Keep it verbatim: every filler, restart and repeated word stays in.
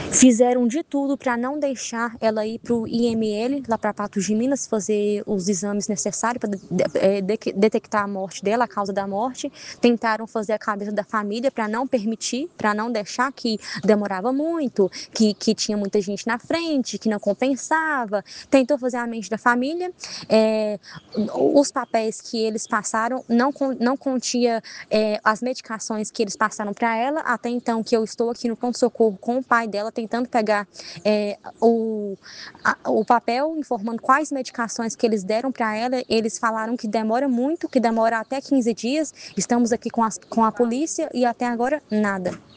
Fizeram de tudo para não deixar ela ir para o I M L, lá para Patos de Minas, fazer os exames necessários para de, de, de, detectar a morte dela, a causa da morte. Tentaram fazer a cabeça da família para não permitir, para não deixar, que demorava muito, que, que tinha muita gente na frente, que não compensava. Tentou fazer a mente da família. É, os papéis que eles passaram não, não continha é, as medicações que eles passaram para ela. Até então que eu estou aqui no pronto-socorro com o pai dela, tentando pegar é, o, a, o papel informando quais medicações que eles deram para ela. Eles falaram que demora muito, que demora até quinze dias. Estamos aqui com a, com a polícia e até agora nada.